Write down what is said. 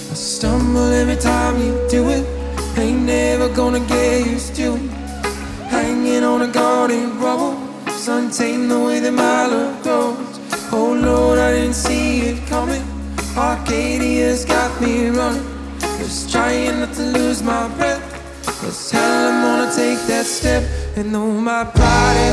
I stumble every time you do it. Ain't never gonna get used to it. Hanging on a garden rubble, untamed the way that my love grows. Oh Lord, I didn't see it coming. Arcadia's got me running, just trying not to lose my breath. 'Cause hell, I'm gonna take that step. And though my pride is